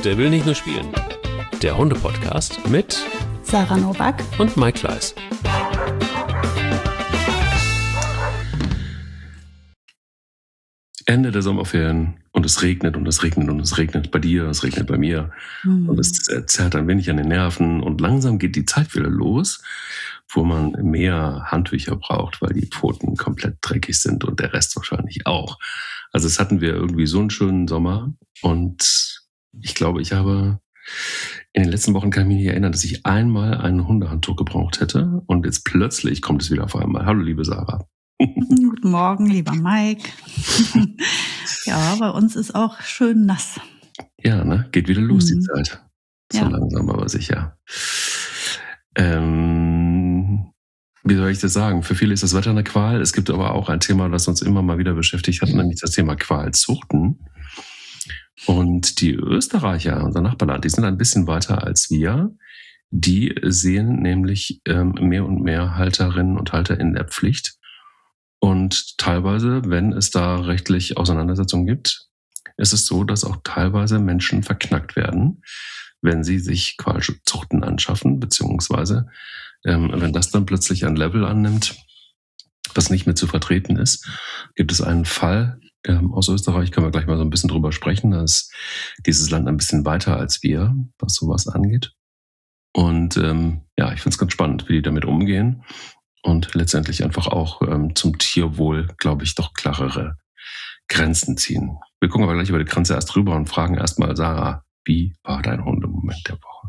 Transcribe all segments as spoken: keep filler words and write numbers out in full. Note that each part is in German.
Der will nicht nur spielen. Der Hunde-Podcast mit Sarah Novak und Mike Kleiss. Ende der Sommerferien und es regnet und es regnet und es regnet bei dir, es regnet bei mir mhm. und es zerrt ein wenig an den Nerven und langsam geht die Zeit wieder los, wo man mehr Handtücher braucht, weil die Pfoten komplett dreckig sind und der Rest wahrscheinlich auch. Also es hatten wir irgendwie so einen schönen Sommer und ich glaube, ich habe in den letzten Wochen, kann ich mich nicht erinnern, dass ich einmal ein Hundehandtuch gebraucht hätte und jetzt plötzlich kommt es wieder auf einmal. Hallo liebe Sarah. Guten Morgen, lieber Mike. Ja, bei uns ist auch schön nass. Ja, ne? Geht wieder los, mhm. die Zeit. So ja. langsam, aber sicher. Ähm, wie soll ich das sagen? Für viele ist das Wetter eine Qual. Es gibt aber auch ein Thema, das uns immer mal wieder beschäftigt hat, nämlich das Thema Qualzuchten. Und die Österreicher, unser Nachbarland, die sind ein bisschen weiter als wir. Die sehen nämlich ähm, mehr und mehr Halterinnen und Halter in der Pflicht. Und teilweise, wenn es da rechtlich Auseinandersetzungen gibt, ist es so, dass auch teilweise Menschen verknackt werden, wenn sie sich Qualzuchten anschaffen, beziehungsweise ähm, wenn das dann plötzlich ein Level annimmt, das nicht mehr zu vertreten ist, gibt es einen Fall ähm, aus Österreich, können wir gleich mal so ein bisschen drüber sprechen, da ist dieses Land ein bisschen weiter als wir, was sowas angeht. Und ähm, ja, ich finde es ganz spannend, wie die damit umgehen. Und letztendlich einfach auch ähm, zum Tierwohl, glaube ich, doch klarere Grenzen ziehen. Wir gucken aber gleich über die Grenze erst rüber und fragen erstmal, Sarah, wie war dein Hundemoment der Woche?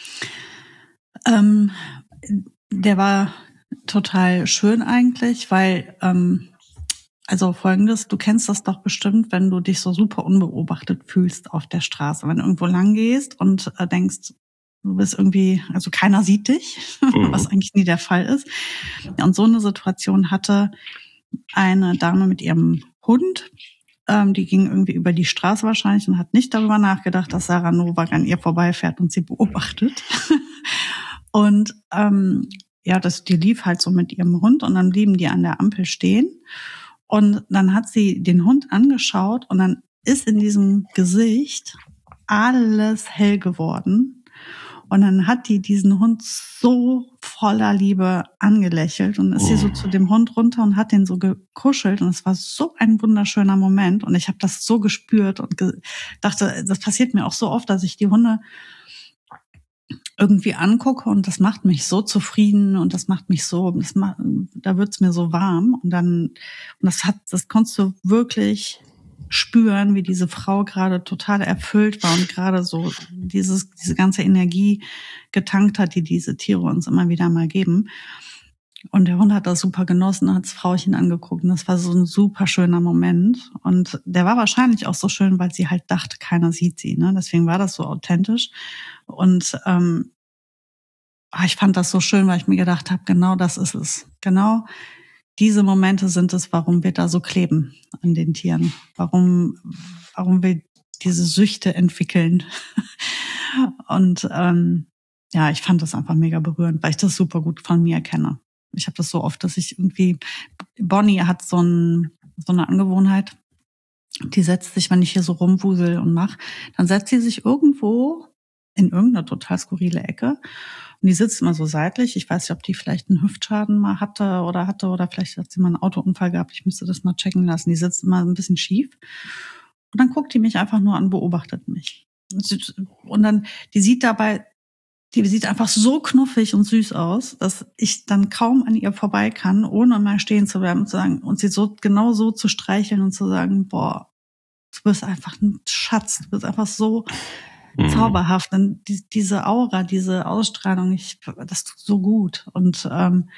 Ähm, der war total schön eigentlich, weil, ähm, also Folgendes, du kennst das doch bestimmt, wenn du dich so super unbeobachtet fühlst auf der Straße, wenn du irgendwo lang gehst und äh, denkst, du bist irgendwie, also keiner sieht dich, mhm. was eigentlich nie der Fall ist. Und so eine Situation hatte eine Dame mit ihrem Hund. Ähm, die ging irgendwie über die Straße wahrscheinlich und hat nicht darüber nachgedacht, dass Sarah Novak an ihr vorbeifährt und sie beobachtet. und ähm, ja, das, die lief halt so mit ihrem Hund und dann blieben die an der Ampel stehen. Und dann hat sie den Hund angeschaut und dann ist in diesem Gesicht alles hell geworden. Und dann hat die diesen Hund so voller Liebe angelächelt und ist oh. sie so zu dem Hund runter und hat den so gekuschelt. Und es war so ein wunderschöner Moment. Und ich habe das so gespürt und ge- dachte, das passiert mir auch so oft, dass ich die Hunde irgendwie angucke und das macht mich so zufrieden und das macht mich so, das macht, da wird's mir so warm. Und dann, und das hat, das konntest du wirklich spüren, wie diese Frau gerade total erfüllt war und gerade so dieses diese ganze Energie getankt hat, die diese Tiere uns immer wieder mal geben. Und der Hund hat das super genossen, hat das Frauchen angeguckt und das war so ein super schöner Moment. Und der war wahrscheinlich auch so schön, weil sie halt dachte, keiner sieht sie. Ne? Deswegen war das so authentisch. Und ähm, ich fand das so schön, weil ich mir gedacht habe, genau das ist es. Genau diese Momente sind es, warum wir da so kleben an den Tieren. Warum, warum wir diese Süchte entwickeln. Und ähm, ja, ich fand das einfach mega berührend, weil ich das super gut von mir kenne. Ich habe das so oft, dass ich irgendwie, Bonnie hat so, ein, so eine Angewohnheit, die setzt sich, wenn ich hier so rumwusel und mache, dann setzt sie sich irgendwo in irgendeine total skurrile Ecke. Und die sitzt immer so seitlich. Ich weiß nicht, ob die vielleicht einen Hüftschaden mal hatte oder hatte oder vielleicht hat sie mal einen Autounfall gehabt. Ich müsste das mal checken lassen. Die sitzt immer ein bisschen schief. Und dann guckt die mich einfach nur an, beobachtet mich. Und dann, die sieht dabei, die sieht einfach so knuffig und süß aus, dass ich dann kaum an ihr vorbei kann, ohne mal stehen zu bleiben und zu sagen, und sie so genau so zu streicheln und zu sagen, boah, du bist einfach ein Schatz, du bist einfach so zauberhaft. Und die, diese Aura, diese Ausstrahlung, ich, das tut so gut. Und ähm,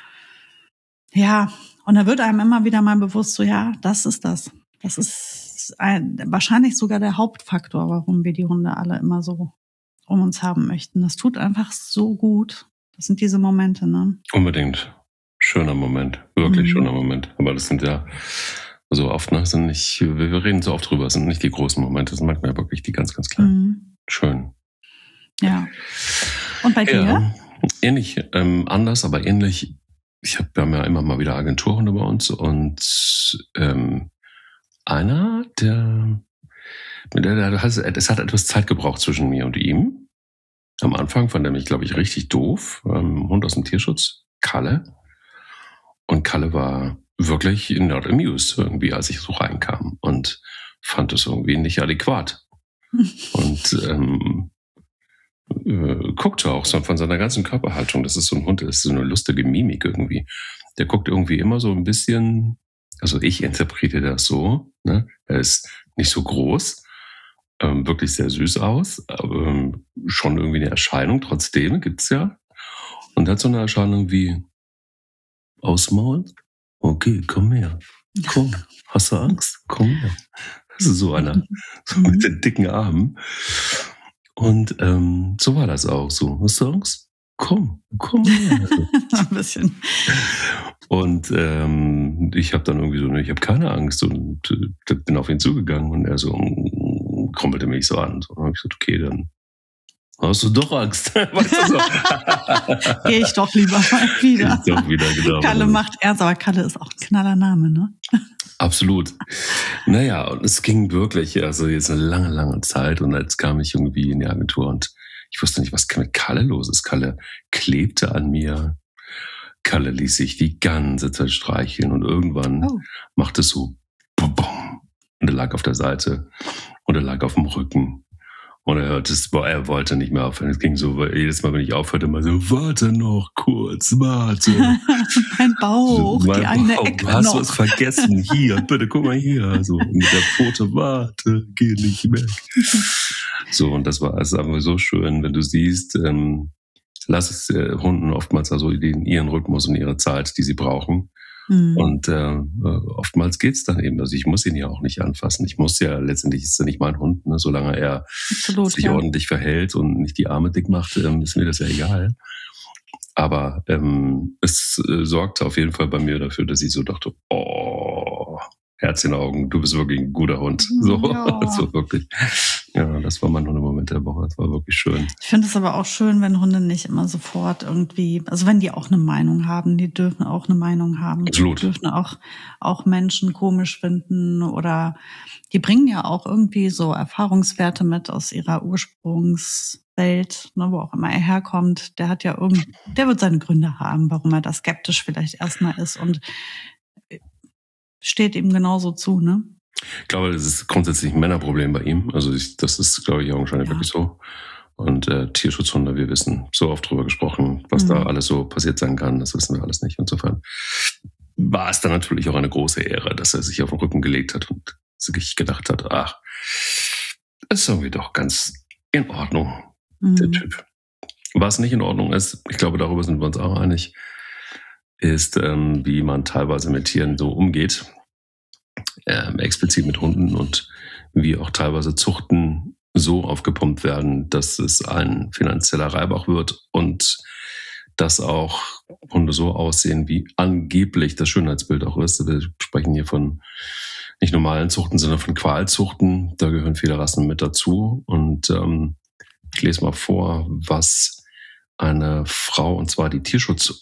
ja, und da wird einem immer wieder mal bewusst, so ja, das ist das. Das ist ein, wahrscheinlich sogar der Hauptfaktor, warum wir die Hunde alle immer so um uns haben möchten. Das tut einfach so gut. Das sind diese Momente, ne? Unbedingt. Schöner Moment. Wirklich Mhm. schöner Moment. Aber das sind ja so oft, ne, sind nicht, wir reden so oft drüber, es sind nicht die großen Momente, das sind manchmal wirklich die ganz, ganz kleinen. Mhm. Schön. Ja. Und bei dir? Ja, ähnlich, ähm, anders, aber ähnlich. Ich hab, wir haben ja immer mal wieder Agenturhunde bei uns und ähm, einer, der es hat etwas Zeit gebraucht zwischen mir und ihm. Am Anfang fand er mich, glaube ich, richtig doof. Ähm, Hund aus dem Tierschutz, Kalle. Und Kalle war wirklich not amused irgendwie, als ich so reinkam und fand es irgendwie nicht adäquat. Und ähm, äh, guckte auch so von seiner ganzen Körperhaltung. Das ist so ein Hund, das ist so eine lustige Mimik irgendwie. Der guckt irgendwie immer so ein bisschen, also ich interpretiere das so, ne? Er ist nicht so groß, ähm, wirklich sehr süß aus, aber ähm, schon irgendwie eine Erscheinung, trotzdem gibt's ja. Und hat so eine Erscheinung wie Ausmaul. Okay, komm her. Komm. Hast du Angst? Komm her. Das ist so einer. So mit den dicken Armen. Und ähm, so war das auch so. Hast du Angst? Komm, komm her. Ein bisschen. Und ähm, ich habe dann irgendwie so, ne, ich habe keine Angst und äh, bin auf ihn zugegangen und er so mm, krummelte mich so an. So, dann habe ich gesagt, okay, dann hast du doch Angst. Weißt du so? Geh ich doch lieber mal wieder. Geh ich doch wieder, genau. Kalle macht ernst, aber Kalle ist auch ein knaller Name, ne? Absolut. Naja, und es ging wirklich, also jetzt eine lange, lange Zeit und jetzt kam ich irgendwie in die Agentur und ich wusste nicht, was mit Kalle los ist. Kalle klebte an mir. Kalle ließ sich die ganze Zeit streicheln und irgendwann oh. machte es so bum, bum, und er lag auf der Seite und er lag auf dem Rücken. Und er hörte es, boah, er wollte nicht mehr aufhören. Es ging so, weil jedes Mal, wenn ich aufhörte, immer so, warte noch kurz, warte. Mein Bauch, so, die eine Bauch, Ecke hast noch. du was vergessen? Hier, bitte, guck mal hier. So, mit der Pfote, warte, geh nicht weg. So, und das war also einfach so schön, wenn du siehst, ähm, lass es äh, Hunden oftmals also den, ihren Rhythmus und ihre Zeit, die sie brauchen. Mhm. Und äh, oftmals geht's dann eben. Also ich muss ihn ja auch nicht anfassen. Ich muss ja, letztendlich ist er nicht mein Hund, ne? Solange er Absolut, sich ja. ordentlich verhält und nicht die Arme dick macht, ähm, ist mir das ja egal. Aber ähm, es äh, sorgte auf jeden Fall bei mir dafür, dass ich so dachte, oh, Herz in den Augen, du bist wirklich ein guter Hund. So, ja. so wirklich. Ja, das war mein Hundemoment der Woche. Das war wirklich schön. Ich finde es aber auch schön, wenn Hunde nicht immer sofort irgendwie, also wenn die auch eine Meinung haben, die dürfen auch eine Meinung haben. Absolut. Die dürfen auch, auch Menschen komisch finden oder die bringen ja auch irgendwie so Erfahrungswerte mit aus ihrer Ursprungswelt, ne, wo auch immer er herkommt. Der hat ja irgend, der wird seine Gründe haben, warum er da skeptisch vielleicht erstmal ist und steht ihm genauso zu, ne? Ich glaube, das ist grundsätzlich ein Männerproblem bei ihm. Also ich, das ist, glaube ich, augenscheinlich ja. wirklich so. Und äh, Tierschutzhunde, wir wissen so oft drüber gesprochen, was mhm. da alles so passiert sein kann. Das wissen wir alles nicht. Insofern war es dann natürlich auch eine große Ehre, dass er sich auf den Rücken gelegt hat und sich gedacht hat, ach, das ist irgendwie doch ganz in Ordnung, mhm. der Typ. Was nicht in Ordnung ist, ich glaube, darüber sind wir uns auch einig, ist, ähm, wie man teilweise mit Tieren so umgeht, ähm, explizit mit Hunden und wie auch teilweise Zuchten so aufgepumpt werden, dass es ein finanzieller Reibach wird und dass auch Hunde so aussehen, wie angeblich das Schönheitsbild auch ist. Wir sprechen hier von nicht normalen Zuchten, sondern von Qualzuchten. Da gehören viele Rassen mit dazu. Und ähm, ich lese mal vor, was eine Frau, und zwar die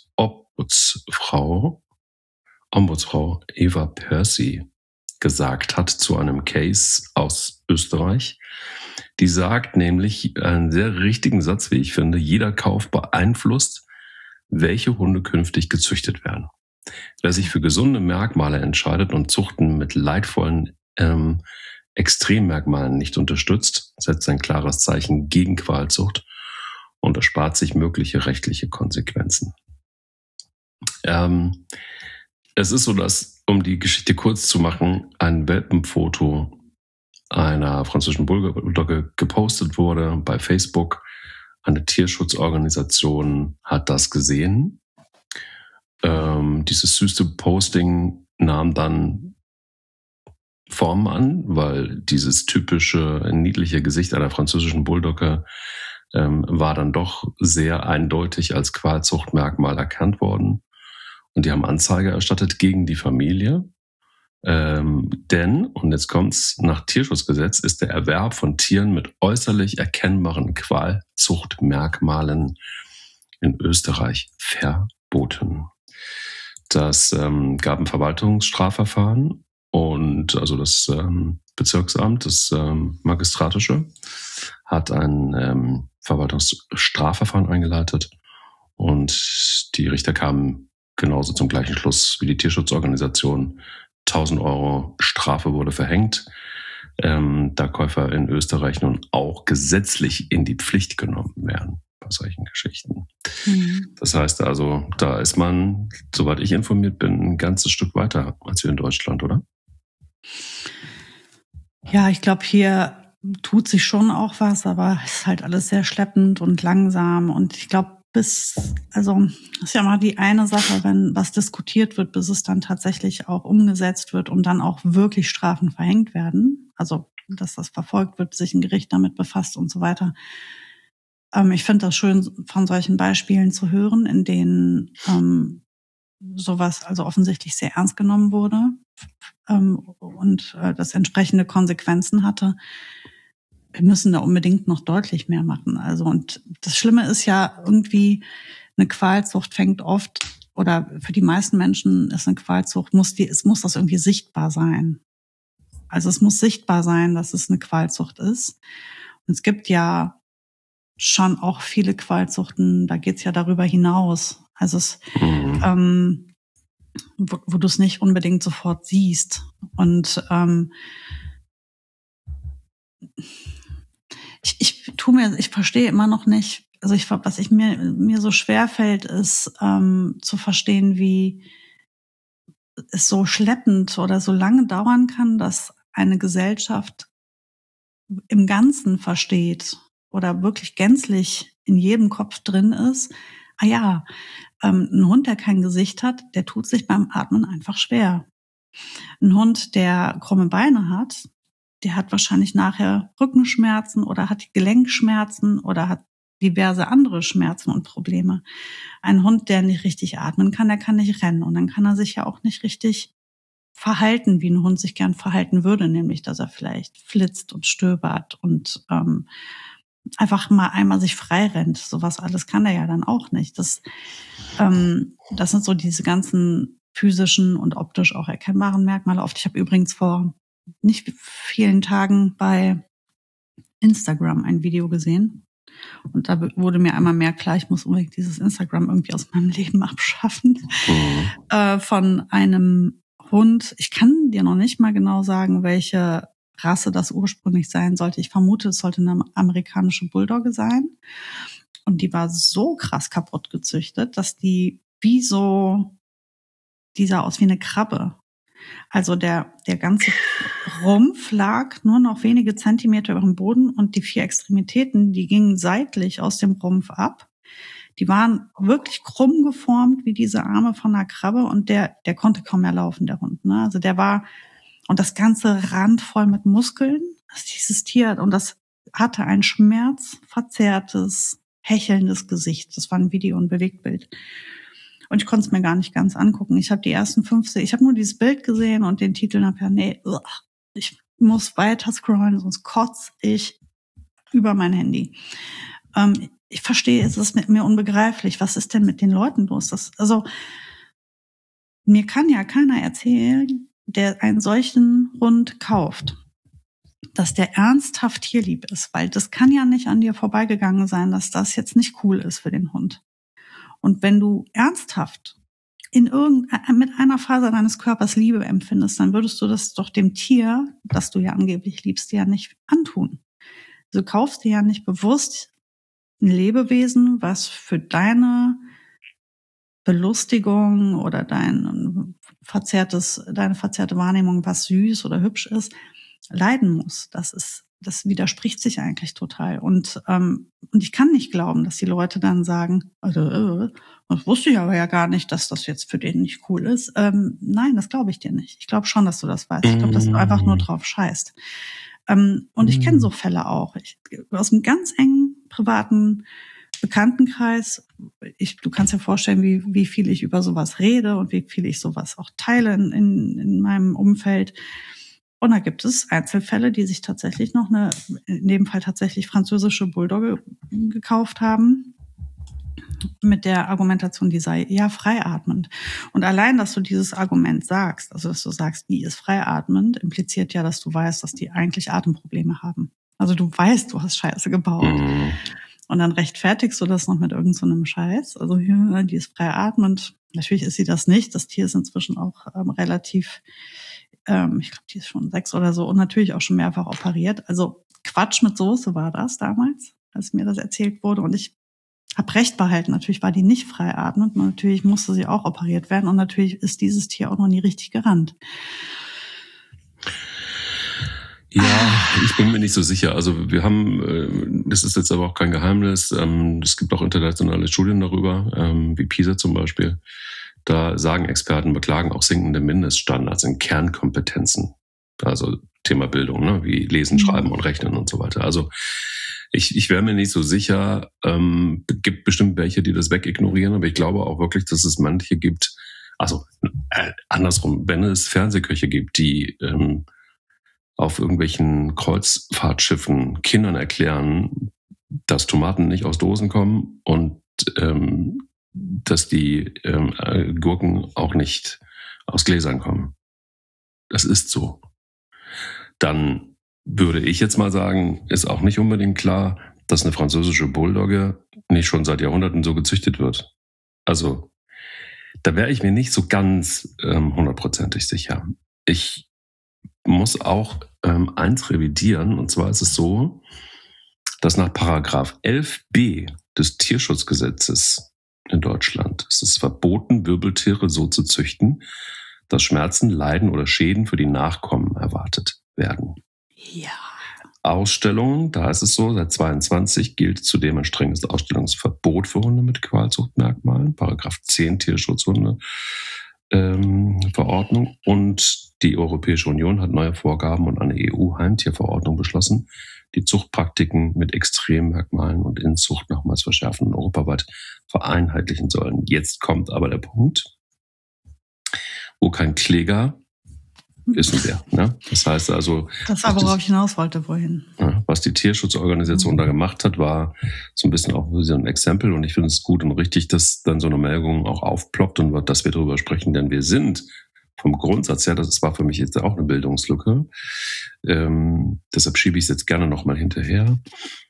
Tierschutzombudsfrau, Ombudsfrau Eva Percy gesagt hat zu einem Case aus Österreich. Die sagt nämlich einen sehr richtigen Satz, wie ich finde: Jeder Kauf beeinflusst, welche Hunde künftig gezüchtet werden. Wer sich für gesunde Merkmale entscheidet und Zuchten mit leidvollen ähm, Extremmerkmalen nicht unterstützt, setzt ein klares Zeichen gegen Qualzucht und erspart sich mögliche rechtliche Konsequenzen. Ähm, es ist so, dass, um die Geschichte kurz zu machen, ein Welpenfoto einer französischen Bulldogge gepostet wurde bei Facebook. Eine Tierschutzorganisation hat das gesehen. Ähm, dieses süße Posting nahm dann Form an, weil dieses typische niedliche Gesicht einer französischen Bulldogge ähm, war dann doch sehr eindeutig als Qualzuchtmerkmal erkannt worden. Und die haben Anzeige erstattet gegen die Familie. Ähm, denn, und jetzt kommt's, nach Tierschutzgesetz ist der Erwerb von Tieren mit äußerlich erkennbaren Qualzuchtmerkmalen in Österreich verboten. Das ähm, gab ein Verwaltungsstrafverfahren Und also das ähm, Bezirksamt, das ähm, Magistratische, hat ein ähm, Verwaltungsstrafverfahren eingeleitet. Und die Richter kamen genauso zum gleichen Schluss wie die Tierschutzorganisation. tausend Euro Strafe wurde verhängt, ähm, da Käufer in Österreich nun auch gesetzlich in die Pflicht genommen werden bei solchen Geschichten. Mhm. Das heißt also, da ist man, soweit ich informiert bin, ein ganzes Stück weiter als wir in Deutschland, oder? Ja, ich glaube, hier tut sich schon auch was, aber es ist halt alles sehr schleppend und langsam. Und ich glaube, bis, also ist ja mal die eine Sache, wenn was diskutiert wird, bis es dann tatsächlich auch umgesetzt wird und dann auch wirklich Strafen verhängt werden. Also, dass das verfolgt wird, sich ein Gericht damit befasst und so weiter. Ähm, ich finde das schön, von solchen Beispielen zu hören, in denen ähm, sowas also offensichtlich sehr ernst genommen wurde ähm, und äh, das entsprechende Konsequenzen hatte. Wir müssen da unbedingt noch deutlich mehr machen. Also, und das Schlimme ist ja irgendwie, eine Qualzucht fängt oft, oder für die meisten Menschen ist eine Qualzucht, muss die, es muss das irgendwie sichtbar sein. Also es muss sichtbar sein, dass es eine Qualzucht ist. Und es gibt ja schon auch viele Qualzuchten, da geht's ja darüber hinaus. Also es, mhm. ähm, wo, wo du es nicht unbedingt sofort siehst. Und ähm, ich, ich tu mir, ich verstehe immer noch nicht, also ich, was ich mir mir so schwer fällt, ist ähm, zu verstehen, wie es so schleppend oder so lange dauern kann, dass eine Gesellschaft im Ganzen versteht oder wirklich gänzlich in jedem Kopf drin ist. Ah ja, ähm, ein Hund, der kein Gesicht hat, der tut sich beim Atmen einfach schwer. Ein Hund, der krumme Beine hat, der hat wahrscheinlich nachher Rückenschmerzen oder hat Gelenkschmerzen oder hat diverse andere Schmerzen und Probleme. Ein Hund, der nicht richtig atmen kann, der kann nicht rennen und dann kann er sich ja auch nicht richtig verhalten, wie ein Hund sich gern verhalten würde, nämlich, dass er vielleicht flitzt und stöbert und ähm, einfach mal einmal sich frei rennt. Sowas alles kann er ja dann auch nicht. Das, ähm, das sind so diese ganzen physischen und optisch auch erkennbaren Merkmale. Oft, ich habe übrigens vor nicht vielen Tagen bei Instagram ein Video gesehen. Und da wurde mir einmal mehr klar, ich muss unbedingt dieses Instagram irgendwie aus meinem Leben abschaffen. Mhm. Äh, von einem Hund. Ich kann dir noch nicht mal genau sagen, welche Rasse das ursprünglich sein sollte. Ich vermute, es sollte eine amerikanische Bulldogge sein. Und die war so krass kaputt gezüchtet, dass die wie so, die sah aus wie eine Krabbe. Also der, der ganze Rumpf lag nur noch wenige Zentimeter über dem Boden und die vier Extremitäten, die gingen seitlich aus dem Rumpf ab. Die waren wirklich krumm geformt wie diese Arme von einer Krabbe und der, der konnte kaum mehr laufen, der Hund, ne? Also der war, und das ganze randvoll mit Muskeln, das dieses Tier, und das hatte ein schmerzverzerrtes, hechelndes Gesicht. Das war ein Video- und Bewegtbild. Und ich konnte es mir gar nicht ganz angucken. Ich habe die ersten fünf, ich habe nur dieses Bild gesehen und den Titel nachher, nee, ugh, ich muss weiter scrollen, sonst kotze ich über mein Handy. Ähm, ich verstehe, es ist mit mir unbegreiflich. Was ist denn mit den Leuten los? Das, also mir kann ja keiner erzählen, der einen solchen Hund kauft, dass der ernsthaft tierlieb ist, weil das kann ja nicht an dir vorbeigegangen sein, dass das jetzt nicht cool ist für den Hund. Und wenn du ernsthaft in irgendeiner, mit einer Faser deines Körpers Liebe empfindest, dann würdest du das doch dem Tier, das du ja angeblich liebst, dir ja nicht antun. Du kaufst dir ja nicht bewusst ein Lebewesen, was für deine Belustigung oder dein verzerrtes, deine verzerrte Wahrnehmung, was süß oder hübsch ist, leiden muss. Das ist, das widerspricht sich eigentlich total. Und ähm, und ich kann nicht glauben, dass die Leute dann sagen, also, äh, das wusste ich aber ja gar nicht, dass das jetzt für den nicht cool ist. Ähm, nein, das glaube ich dir nicht. Ich glaube schon, dass du das weißt. Ich glaube, dass du einfach nur drauf scheißt. Ähm, und ich kenne so Fälle auch. Ich, aus einem ganz engen privaten Bekanntenkreis. Ich, du kannst dir vorstellen, wie, wie viel ich über sowas rede und wie viel ich sowas auch teile in, in, in meinem Umfeld. Und da gibt es Einzelfälle, die sich tatsächlich noch eine, in dem Fall tatsächlich französische Bulldogge gekauft haben. mit der Argumentation, die sei ja freiatmend. Und allein, dass du dieses Argument sagst, also dass du sagst, die ist freiatmend, impliziert ja, dass du weißt, dass die eigentlich Atemprobleme haben. Also du weißt, du hast Scheiße gebaut. Mhm. Und dann rechtfertigst du das noch mit irgend so einem Scheiß. Also ja, die ist freiatmend. Natürlich ist sie das nicht. Das Tier ist inzwischen auch ähm, relativ, ähm, ich glaube, die ist schon sechs oder so und natürlich auch schon mehrfach operiert. Also Quatsch mit Soße war das damals, als mir das erzählt wurde. Und ich habe recht behalten. Natürlich war die nicht freiatmend. Und natürlich musste sie auch operiert werden. Und natürlich ist dieses Tier auch noch nie richtig gerannt. Ja, ich bin mir nicht so sicher. Also wir haben, das ist jetzt aber auch kein Geheimnis, es gibt auch internationale Studien darüber, wie PISA zum Beispiel. Da sagen Experten, beklagen auch sinkende Mindeststandards in Kernkompetenzen. Also Thema Bildung, ne? Wie Lesen, Schreiben und Rechnen und so weiter. Also ich, ich wäre mir nicht so sicher, ähm, gibt bestimmt welche, die das wegignorieren, aber ich glaube auch wirklich, dass es manche gibt, also äh, andersrum, wenn es Fernsehköche gibt, die ähm, auf irgendwelchen Kreuzfahrtschiffen Kindern erklären, dass Tomaten nicht aus Dosen kommen und ähm, dass die ähm, Gurken auch nicht aus Gläsern kommen. Das ist so. Dann würde ich jetzt mal sagen, ist auch nicht unbedingt klar, dass eine französische Bulldogge nicht schon seit Jahrhunderten so gezüchtet wird. Also da wäre ich mir nicht so ganz ähm, hundertprozentig sicher. Ich muss auch ähm, eins revidieren, und zwar ist es so, dass nach Paragraph elf b des Tierschutzgesetzes in Deutschland ist es verboten, Wirbeltiere so zu züchten, dass Schmerzen, Leiden oder Schäden für die Nachkommen erwartet werden. Ja. Ausstellungen, da ist es so, seit zweiundzwanzig gilt zudem ein strenges Ausstellungsverbot für Hunde mit Qualzuchtmerkmalen, Paragraph zehn Tierschutzhunde. Ähm, Verordnung und die Europäische Union hat neue Vorgaben und eine E U-Heimtierverordnung beschlossen, die Zuchtpraktiken mit Extremmerkmalen und Inzucht nochmals verschärfen und europaweit vereinheitlichen sollen. Jetzt kommt aber der Punkt, wo kein Kläger wissen wir. Ne? Das heißt also... Das war, worauf ich hinaus wollte, wohin. Ja, was die Tierschutzorganisation mhm. da gemacht hat, war so ein bisschen auch so ein Exempel. Und ich finde es gut und richtig, dass dann so eine Meldung auch aufploppt und dass wir darüber sprechen. Denn wir sind vom Grundsatz her, das war für mich jetzt auch eine Bildungslücke, ähm, deshalb schiebe ich es jetzt gerne nochmal hinterher.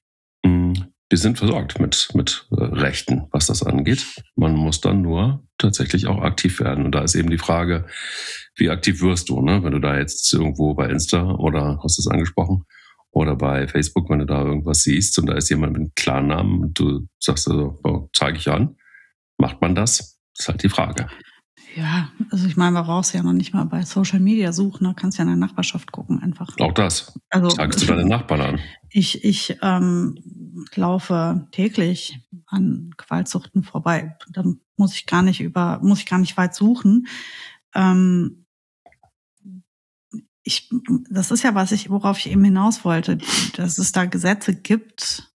Wir sind versorgt mit, mit Rechten, was das angeht. Man muss dann nur tatsächlich auch aktiv werden. Und da ist eben die Frage, wie aktiv wirst du, ne? Wenn du da jetzt irgendwo bei Insta oder hast du es angesprochen oder bei Facebook, wenn du da irgendwas siehst und da ist jemand mit einem Klarnamen und du sagst also, oh, zeige ich an, macht man das? Das ist halt die Frage. Ja, also ich meine, man brauchst ja noch nicht mal bei Social Media suchen, da kannst ja in der Nachbarschaft gucken einfach. Auch das. Also zeigst du deine Nachbarn an. Ich, ich ähm, laufe täglich an Qualzuchten vorbei. Da muss ich gar nicht über, muss ich gar nicht weit suchen. Ähm, ich, das ist ja was ich, worauf ich eben hinaus wollte, dass es da Gesetze gibt.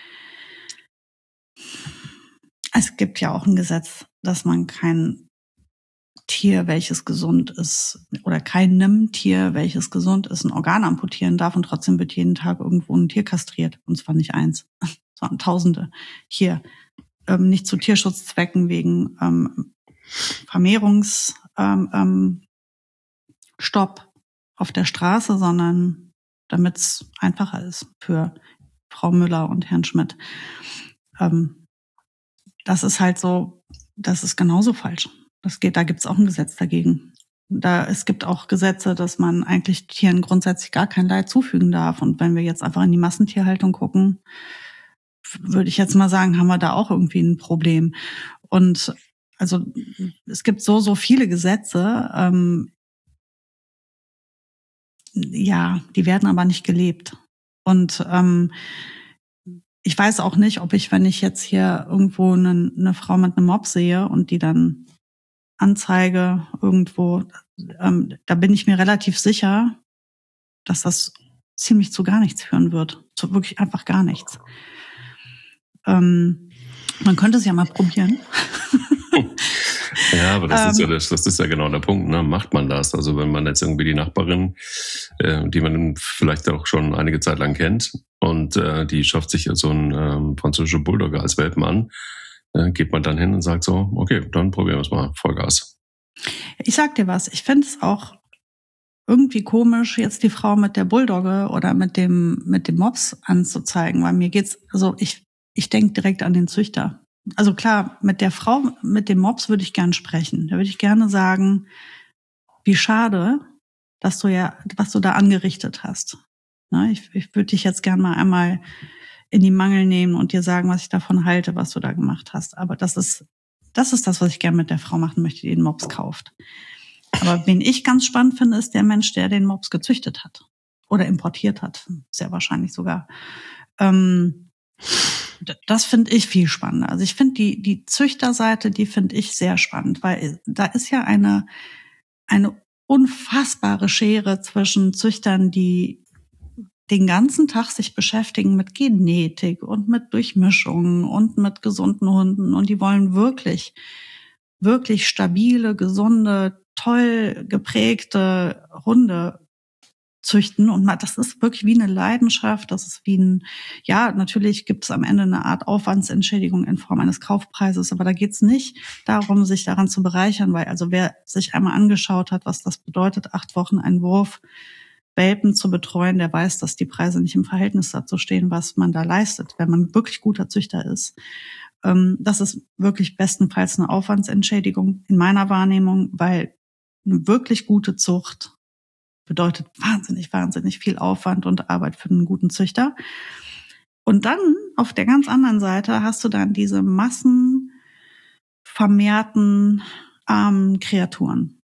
Es gibt ja auch ein Gesetz, dass man kein Tier, welches gesund ist, oder keinem Tier, welches gesund ist, ein Organ amputieren darf und trotzdem wird jeden Tag irgendwo ein Tier kastriert. Und zwar nicht eins, sondern Tausende hier. Ähm, nicht zu Tierschutzzwecken wegen ähm, Vermehrungsstopp ähm, ähm, auf der Straße, sondern damit es einfacher ist für Frau Müller und Herrn Schmidt. Ähm, das ist halt so, das ist genauso falsch. Das geht, da gibt's auch ein Gesetz dagegen. Da, es gibt auch Gesetze, dass man eigentlich Tieren grundsätzlich gar kein Leid zufügen darf. Und wenn wir jetzt einfach in die Massentierhaltung gucken, würde ich jetzt mal sagen, haben wir da auch irgendwie ein Problem. Und also es gibt so, so viele Gesetze, ähm, ja, die werden aber nicht gelebt. Und ähm, ich weiß auch nicht, ob ich, wenn ich jetzt hier irgendwo eine, eine Frau mit einem Mops sehe und die dann Anzeige irgendwo, ähm, da bin ich mir relativ sicher, dass das ziemlich zu gar nichts führen wird. Zu wirklich einfach gar nichts. Ähm, man könnte es ja mal probieren. Ja, aber das ähm, ist ja das, das ist ja genau der Punkt, ne? Macht man das? Also wenn man jetzt irgendwie die Nachbarin, äh, die man vielleicht auch schon einige Zeit lang kennt und äh, die schafft sich so ein ähm, französische Bulldogge als Welpen an, äh, geht man dann hin und sagt so, okay, dann probieren wir es mal, Vollgas. Ich sag dir was, ich finde es auch irgendwie komisch, jetzt die Frau mit der Bulldogge oder mit dem mit dem Mops anzuzeigen, weil mir geht's, also ich ich denke direkt an den Züchter. Also klar, mit der Frau mit dem Mops würde ich gern sprechen. Da würde ich gerne sagen, wie schade, dass du ja, was du da angerichtet hast. Ne, ich ich würde dich jetzt gern mal einmal in die Mangel nehmen und dir sagen, was ich davon halte, was du da gemacht hast. Aber das ist das ist das, was ich gerne mit der Frau machen möchte, die den Mops kauft. Aber wen ich ganz spannend finde, ist der Mensch, der den Mops gezüchtet hat oder importiert hat, sehr wahrscheinlich sogar. Ähm, das finde ich viel spannender. Also ich finde die die Züchterseite, die finde ich sehr spannend, weil da ist ja eine eine unfassbare Schere zwischen Züchtern, die den ganzen Tag sich beschäftigen mit Genetik und mit Durchmischungen und mit gesunden Hunden und die wollen wirklich, wirklich stabile, gesunde, toll geprägte Hunde züchten und das ist wirklich wie eine Leidenschaft, das ist wie ein, ja, natürlich gibt es am Ende eine Art Aufwandsentschädigung in Form eines Kaufpreises, aber da geht es nicht darum, sich daran zu bereichern, weil also wer sich einmal angeschaut hat, was das bedeutet, acht Wochen ein Wurf, Welpen zu betreuen, der weiß, dass die Preise nicht im Verhältnis dazu stehen, was man da leistet, wenn man wirklich guter Züchter ist. Das ist wirklich bestenfalls eine Aufwandsentschädigung in meiner Wahrnehmung, weil eine wirklich gute Zucht bedeutet wahnsinnig, wahnsinnig viel Aufwand und Arbeit für einen guten Züchter. Und dann auf der ganz anderen Seite hast du dann diese massenvermehrten armen Kreaturen,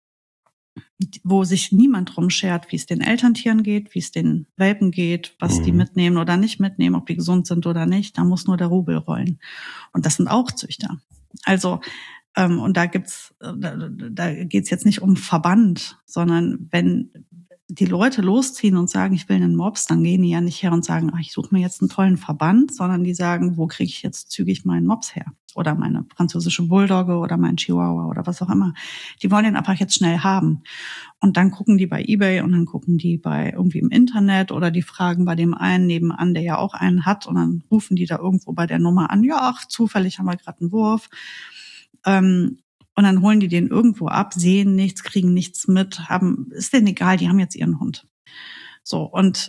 wo sich niemand drum schert, wie es den Elterntieren geht, wie es den Welpen geht, was mhm. die mitnehmen oder nicht mitnehmen, ob die gesund sind oder nicht. Da muss nur der Rubel rollen. Und das sind auch Züchter. Also ähm, und da gibt's, da, da geht's jetzt nicht um Verband, sondern wenn die Leute losziehen und sagen, ich will einen Mops, dann gehen die ja nicht her und sagen, ach, ich suche mir jetzt einen tollen Verband, sondern die sagen, wo kriege ich jetzt zügig meinen Mops her? Oder meine französische Bulldogge oder meinen Chihuahua oder was auch immer. Die wollen den einfach jetzt schnell haben. Und dann gucken die bei eBay und dann gucken die bei irgendwie im Internet oder die fragen bei dem einen nebenan, der ja auch einen hat und dann rufen die da irgendwo bei der Nummer an, ja, ach, zufällig haben wir gerade einen Wurf. Ähm, Und dann holen die den irgendwo ab, sehen nichts, kriegen nichts mit, haben, ist denen egal, die haben jetzt ihren Hund. So, und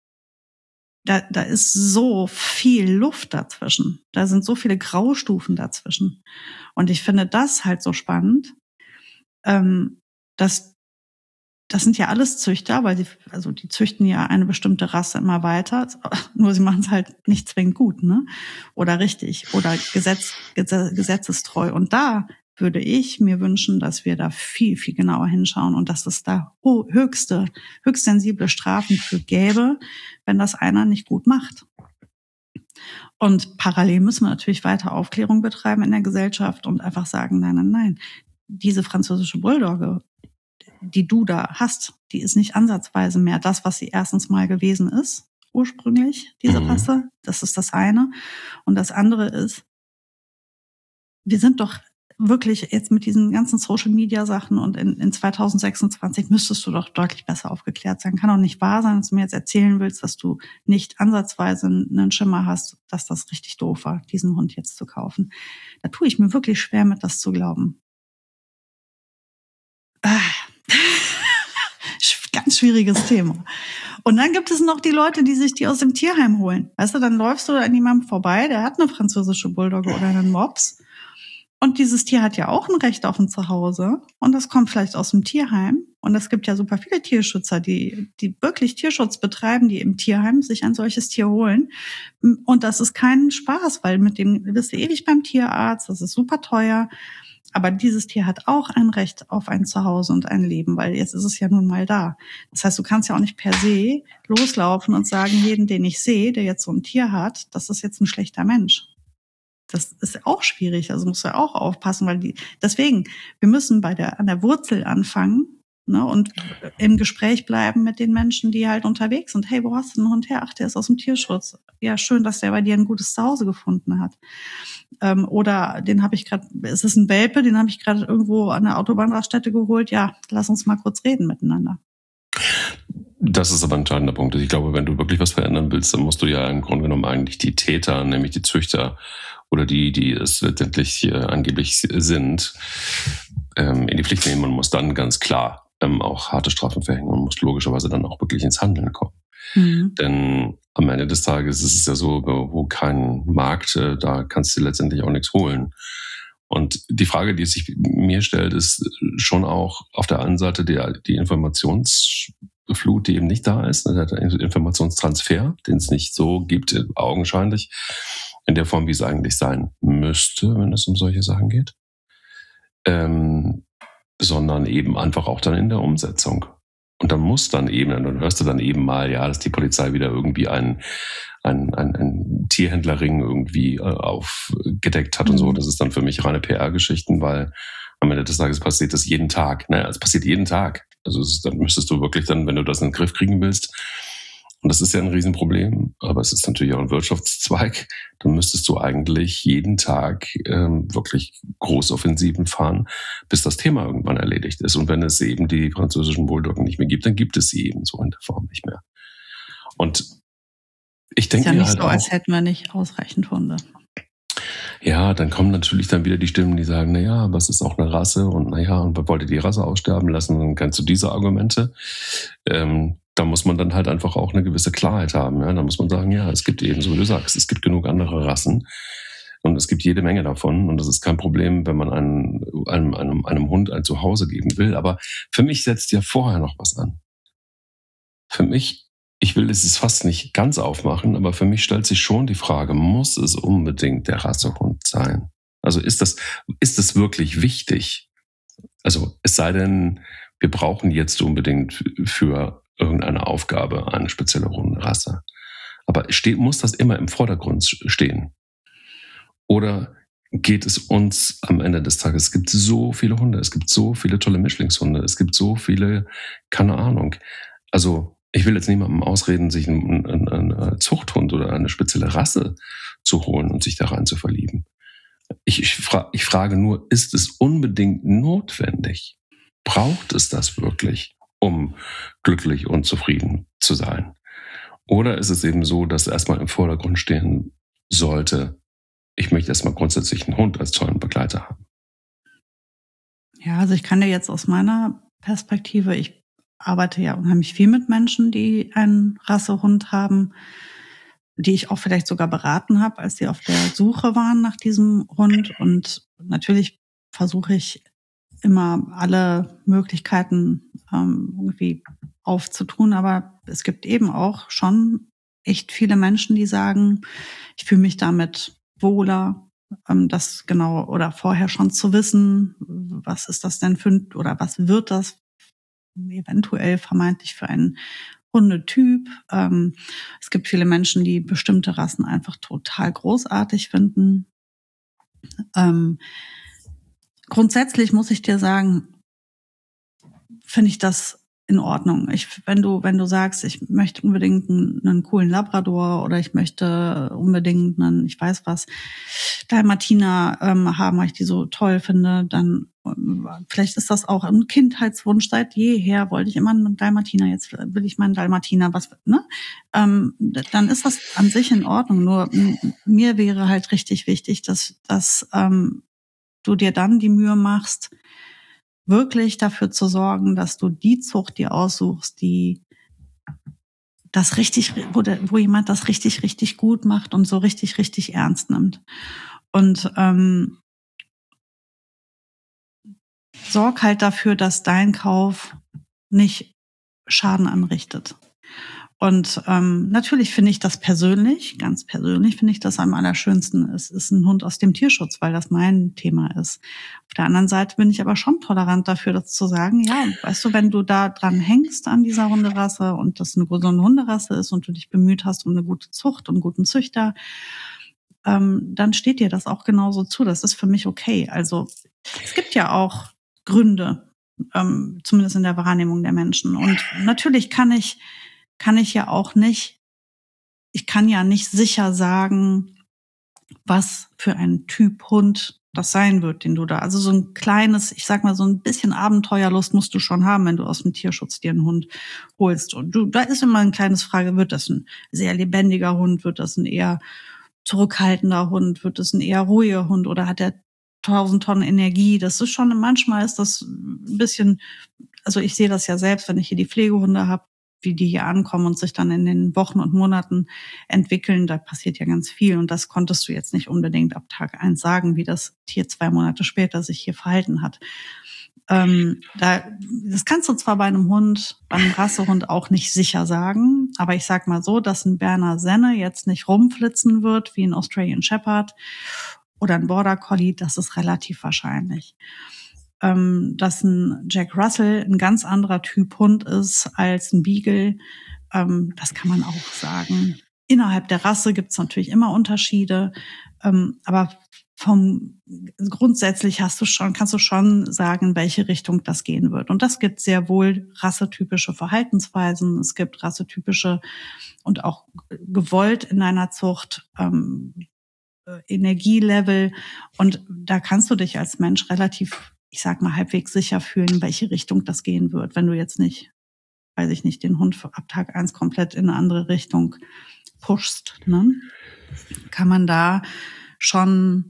da, da ist so viel Luft dazwischen. Da sind so viele Graustufen dazwischen. Und ich finde das halt so spannend, ähm, dass das sind ja alles Züchter, weil sie, also die züchten ja eine bestimmte Rasse immer weiter, nur sie machen es halt nicht zwingend gut, ne? Oder richtig, oder gesetz, gesetzestreu. Und da würde ich mir wünschen, dass wir da viel, viel genauer hinschauen und dass es da höchste, höchst sensible Strafen für gäbe, wenn das einer nicht gut macht. Und parallel müssen wir natürlich weiter Aufklärung betreiben in der Gesellschaft und einfach sagen, nein, nein, nein, diese französische Bulldogge, die du da hast, die ist nicht ansatzweise mehr das, was sie erstens mal gewesen ist, ursprünglich, diese mhm. Rasse. Das ist das eine. Und das andere ist, wir sind doch wirklich jetzt mit diesen ganzen Social-Media-Sachen und in, in zwanzig sechsundzwanzig müsstest du doch deutlich besser aufgeklärt sein. Kann doch nicht wahr sein, dass du mir jetzt erzählen willst, dass du nicht ansatzweise einen Schimmer hast, dass das richtig doof war, diesen Hund jetzt zu kaufen. Da tue ich mir wirklich schwer mit, das zu glauben. Ah. Ganz schwieriges Thema. Und dann gibt es noch die Leute, die sich die aus dem Tierheim holen. Weißt du, dann läufst du an jemandem vorbei, der hat eine französische Bulldogge oder einen Mops. Und dieses Tier hat ja auch ein Recht auf ein Zuhause. Und das kommt vielleicht aus dem Tierheim. Und es gibt ja super viele Tierschützer, die, die wirklich Tierschutz betreiben, die im Tierheim sich ein solches Tier holen. Und das ist kein Spaß, weil mit dem bist du ewig beim Tierarzt. Das ist super teuer. Aber dieses Tier hat auch ein Recht auf ein Zuhause und ein Leben, weil jetzt ist es ja nun mal da. Das heißt, du kannst ja auch nicht per se loslaufen und sagen, jeden, den ich sehe, der jetzt so ein Tier hat, das ist jetzt ein schlechter Mensch. Das ist auch schwierig, also musst du ja auch aufpassen, weil die, deswegen, wir müssen bei der, an der Wurzel anfangen, ne, und im Gespräch bleiben mit den Menschen, die halt unterwegs sind. Hey, wo hast du den Hund her? Ach, der ist aus dem Tierschutz. Ja, schön, dass der bei dir ein gutes Zuhause gefunden hat. Ähm, oder den habe ich gerade, es ist ein Welpe, den habe ich gerade irgendwo an der Autobahnraststätte geholt. Ja, lass uns mal kurz reden miteinander. Das ist aber ein entscheidender Punkt. Ich glaube, wenn du wirklich was verändern willst, dann musst du ja im Grunde genommen eigentlich die Täter, nämlich die Züchter oder die, die es letztendlich äh, angeblich sind, ähm, in die Pflicht nehmen und muss dann ganz klar ähm, auch harte Strafen verhängen und muss logischerweise dann auch wirklich ins Handeln kommen. Mhm. Denn am Ende des Tages ist es ja so, wo kein Markt, äh, da kannst du letztendlich auch nichts holen. Und die Frage, die sich mir stellt, ist schon auch auf der einen Seite die, die Informationsflut, die eben nicht da ist, der Informationstransfer, den es nicht so gibt, augenscheinlich, in der Form, wie es eigentlich sein müsste, wenn es um solche Sachen geht, ähm, sondern eben einfach auch dann in der Umsetzung. Und dann muss dann eben, dann hörst du dann eben mal, ja, dass die Polizei wieder irgendwie einen ein, ein, ein Tierhändlerring irgendwie äh, aufgedeckt hat mhm. und so. Das ist dann für mich reine P R-Geschichten, weil am Ende des Tages passiert das jeden Tag. Naja, es passiert jeden Tag. Also es ist, dann müsstest du wirklich dann, wenn du das in den Griff kriegen willst, und das ist ja ein Riesenproblem, aber es ist natürlich auch ein Wirtschaftszweig, dann müsstest du eigentlich jeden Tag ähm, wirklich Großoffensiven fahren, bis das Thema irgendwann erledigt ist. Und wenn es eben die französischen Bulldoggen nicht mehr gibt, dann gibt es sie eben so in der Form nicht mehr. Und ich denke mir halt ist ja nicht so, auch, als hätten wir nicht ausreichend Hunde. Ja, dann kommen natürlich dann wieder die Stimmen, die sagen, naja, aber es ist auch eine Rasse und naja, und wollt ihr die Rasse aussterben lassen? Dann kannst du diese Argumente. Ähm, da muss man dann halt einfach auch eine gewisse Klarheit haben. Ja? Da muss man sagen, ja, es gibt eben, so wie du sagst, es gibt genug andere Rassen und es gibt jede Menge davon und das ist kein Problem, wenn man einem, einem, einem, einem Hund ein Zuhause geben will. Aber für mich setzt ja vorher noch was an. Für mich Ich will es fast nicht ganz aufmachen, aber für mich stellt sich schon die Frage, muss es unbedingt der Rassehund sein? Also ist das, ist das wirklich wichtig? Also es sei denn, wir brauchen jetzt unbedingt für irgendeine Aufgabe eine spezielle Hunderasse. Aber steht, muss das immer im Vordergrund stehen? Oder geht es uns am Ende des Tages, es gibt so viele Hunde, es gibt so viele tolle Mischlingshunde, es gibt so viele, keine Ahnung, also ich will jetzt niemandem ausreden, sich einen, einen, einen Zuchthund oder eine spezielle Rasse zu holen und sich da rein zu verlieben. Ich, ich, fra- ich frage nur, ist es unbedingt notwendig? Braucht es das wirklich, um glücklich und zufrieden zu sein? Oder ist es eben so, dass erstmal im Vordergrund stehen sollte, ich möchte erstmal grundsätzlich einen Hund als tollen Begleiter haben? Ja, also ich kann dir jetzt aus meiner Perspektive, ich arbeite ja unheimlich viel mit Menschen, die einen Rassehund haben, die ich auch vielleicht sogar beraten habe, als sie auf der Suche waren nach diesem Hund. Und natürlich versuche ich immer alle Möglichkeiten ähm, irgendwie aufzutun. Aber es gibt eben auch schon echt viele Menschen, die sagen, ich fühle mich damit wohler, ähm, das genau oder vorher schon zu wissen, was ist das denn für ein oder was wird das eventuell vermeintlich für einen Hundetyp. Ähm, es gibt viele Menschen, die bestimmte Rassen einfach total großartig finden. Ähm, grundsätzlich muss ich dir sagen, finde ich das in Ordnung. Ich, wenn du, wenn du sagst, ich möchte unbedingt einen, einen coolen Labrador oder ich möchte unbedingt einen, ich weiß was, Dalmatiner ähm, haben, weil ich die so toll finde, dann ähm, vielleicht ist das auch ein Kindheitswunsch. Seit jeher wollte ich immer einen Dalmatiner, jetzt will ich meinen Dalmatiner, was, ne? Ähm, dann ist das an sich in Ordnung. Nur m- mir wäre halt richtig wichtig, dass, dass ähm, du dir dann die Mühe machst, wirklich dafür zu sorgen, dass du die Zucht dir aussuchst, die das richtig, wo, der, wo jemand das richtig, richtig gut macht und so richtig, richtig ernst nimmt. Und ähm, sorg halt dafür, dass dein Kauf nicht Schaden anrichtet. Und ähm, natürlich finde ich das persönlich, ganz persönlich finde ich das am allerschönsten. Es ist ein Hund aus dem Tierschutz, weil das mein Thema ist. Auf der anderen Seite bin ich aber schon tolerant dafür, das zu sagen, ja, weißt du, wenn du da dran hängst an dieser Hunderasse und das eine gesunde Hunderasse ist und du dich bemüht hast um eine gute Zucht und einen guten Züchter, ähm, dann steht dir das auch genauso zu. Das ist für mich okay. Also es gibt ja auch Gründe, ähm, zumindest in der Wahrnehmung der Menschen. Und natürlich kann ich kann ich ja auch nicht, ich kann ja nicht sicher sagen, was für ein Typ Hund das sein wird, den du da, also so ein kleines, ich sag mal, so ein bisschen Abenteuerlust musst du schon haben, wenn du aus dem Tierschutz dir einen Hund holst. Und du, da ist immer ein kleines Frage, wird das ein sehr lebendiger Hund, wird das ein eher zurückhaltender Hund? Wird es ein eher ruhiger Hund oder hat er tausend Tonnen Energie? Das ist schon, manchmal ist das ein bisschen, also ich sehe das ja selbst, wenn ich hier die Pflegehunde habe, wie die hier ankommen und sich dann in den Wochen und Monaten entwickeln, da passiert ja ganz viel und das konntest du jetzt nicht unbedingt ab Tag eins sagen, wie das Tier zwei Monate später sich hier verhalten hat. Ähm, da, das kannst du zwar bei einem Hund, bei einem Rassehund auch nicht sicher sagen, aber ich sag mal so, dass ein Berner Senne jetzt nicht rumflitzen wird wie ein Australian Shepherd oder ein Border Collie, das ist relativ wahrscheinlich. Ähm, dass ein Jack Russell ein ganz anderer Typ Hund ist als ein Beagle, ähm, das kann man auch sagen. Innerhalb der Rasse gibt's natürlich immer Unterschiede, ähm, aber vom grundsätzlich hast du schon, kannst du schon sagen, in welche Richtung das gehen wird. Und das gibt sehr wohl rassetypische Verhaltensweisen. Es gibt rassetypische und auch gewollt in einer Zucht ähm, Energielevel. Und da kannst du dich als Mensch relativ, ich sag mal, halbwegs sicher fühlen, in welche Richtung das gehen wird, wenn du jetzt nicht, weiß ich nicht, den Hund ab Tag eins komplett in eine andere Richtung pushst, ne? Kann man da schon,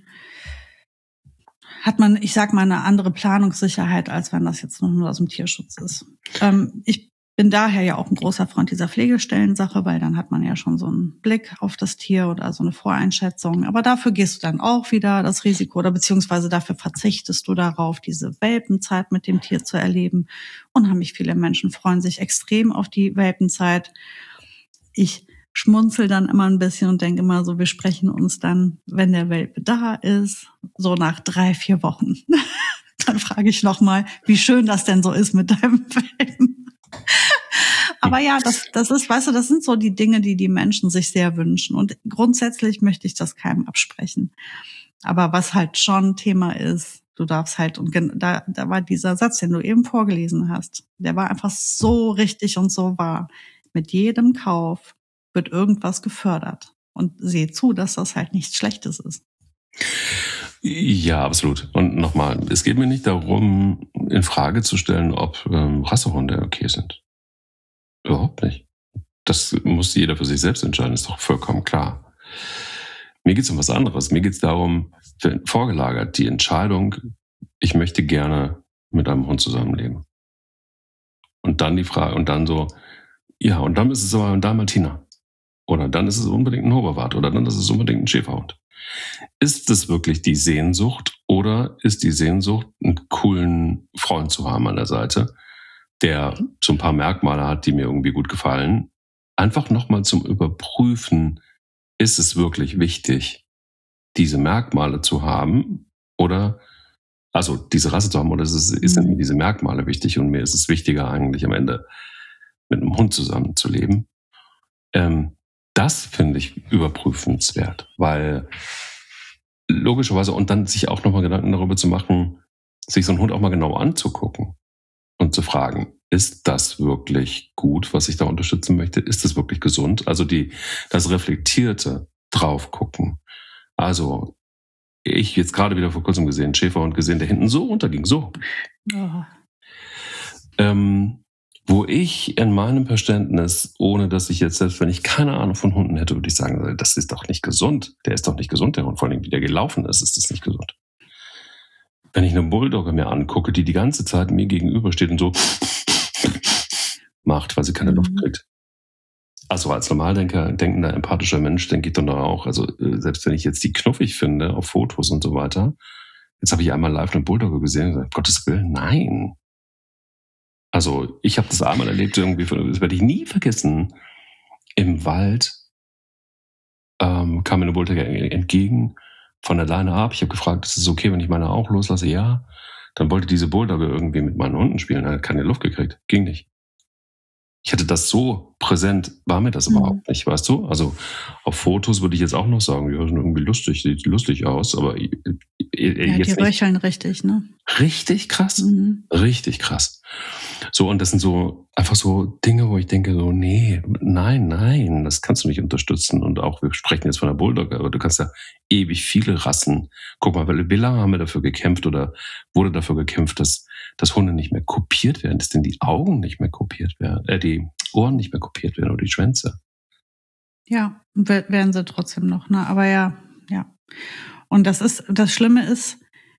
hat man, ich sag mal, eine andere Planungssicherheit, als wenn das jetzt nur aus dem Tierschutz ist. Ähm, ich bin daher ja auch ein großer Freund dieser Pflegestellensache, weil dann hat man ja schon so einen Blick auf das Tier oder so eine Voreinschätzung. Aber dafür gehst du dann auch wieder das Risiko oder beziehungsweise dafür verzichtest du darauf, diese Welpenzeit mit dem Tier zu erleben. Unheimlich viele Menschen freuen sich extrem auf die Welpenzeit. Ich schmunzel dann immer ein bisschen und denke immer so, wir sprechen uns dann, wenn der Welpe da ist, so nach drei, vier Wochen. Dann frage ich nochmal, wie schön das denn so ist mit deinem Welpen. Aber ja, das, das ist, weißt du, das sind so die Dinge, die die Menschen sich sehr wünschen. Und grundsätzlich möchte ich das keinem absprechen. Aber was halt schon Thema ist, du darfst halt, und da, da war dieser Satz, den du eben vorgelesen hast, der war einfach so richtig und so wahr. Mit jedem Kauf wird irgendwas gefördert. Und sehe zu, dass das halt nichts Schlechtes ist. Ja, absolut. Und nochmal, es geht mir nicht darum, in Frage zu stellen, ob ähm, Rassehunde okay sind. Überhaupt nicht. Das muss jeder für sich selbst entscheiden, ist doch vollkommen klar. Mir geht es um was anderes. Mir geht es darum, vorgelagert, die Entscheidung, ich möchte gerne mit einem Hund zusammenleben. Und dann die Frage, und dann so, ja, und dann ist es aber da Martina. Oder dann ist es unbedingt ein Hoverwart. Oder dann ist es unbedingt ein Schäferhund. Ist es wirklich die Sehnsucht oder ist die Sehnsucht, einen coolen Freund zu haben an der Seite, der so ein paar Merkmale hat, die mir irgendwie gut gefallen? Einfach nochmal zum Überprüfen, ist es wirklich wichtig, diese Merkmale zu haben oder, also diese Rasse zu haben, oder ist es, ist mhm. mir diese Merkmale wichtig und mir ist es wichtiger eigentlich am Ende mit einem Hund zusammenzuleben? Ähm, das finde ich überprüfenswert, weil logischerweise, und dann sich auch nochmal Gedanken darüber zu machen, sich so einen Hund auch mal genau anzugucken und zu fragen, ist das wirklich gut, was ich da unterstützen möchte? Ist das wirklich gesund? Also die, das reflektierte drauf gucken. Also ich jetzt gerade wieder vor kurzem gesehen, Schäferhund gesehen, der hinten so runterging, so. Oh. Ähm, wo ich in meinem Verständnis, ohne dass ich jetzt, selbst wenn ich keine Ahnung von Hunden hätte, würde ich sagen, das ist doch nicht gesund. Der ist doch nicht gesund, der Hund. Vor allem, wie der gelaufen ist, ist das nicht gesund. Wenn ich eine Bulldogge mir angucke, die die ganze Zeit mir gegenübersteht und so macht, weil sie keine Luft kriegt. Also als Normaldenker, denkender, empathischer Mensch, denke ich dann auch, also selbst wenn ich jetzt die knuffig finde auf Fotos und so weiter, jetzt habe ich einmal live eine Bulldogge gesehen und gesagt, Gottes Willen, nein. Also ich habe das einmal erlebt, irgendwie, das werde ich nie vergessen. Im Wald ähm, kam mir eine Bulldogge entgegen, von der Leine ab. Ich habe gefragt, ist es okay, wenn ich meine auch loslasse? Ja. Dann wollte diese Bulldogge irgendwie mit meinen Hunden spielen. Er hat keine Luft gekriegt. Ging nicht. Ich hatte das so präsent, war mir das mhm. überhaupt nicht, weißt du? Also auf Fotos würde ich jetzt auch noch sagen, ja, sind irgendwie lustig, sieht lustig aus, aber äh, äh, ja, jetzt die röcheln richtig, ne? Richtig krass, mhm. richtig krass. So, und das sind so einfach so Dinge, wo ich denke, so, nee, nein, nein, das kannst du nicht unterstützen. Und auch, wir sprechen jetzt von der Bulldogge, aber du kannst ja ewig viele Rassen. Guck mal, wie lange haben wir dafür gekämpft oder wurde dafür gekämpft, dass, dass Hunde nicht mehr kopiert werden, dass denn die Augen nicht mehr kopiert werden, äh, die Ohren nicht mehr kopiert werden oder die Schwänze. Ja, werden sie trotzdem noch, ne? Aber ja, ja. Und das ist, das Schlimme ist,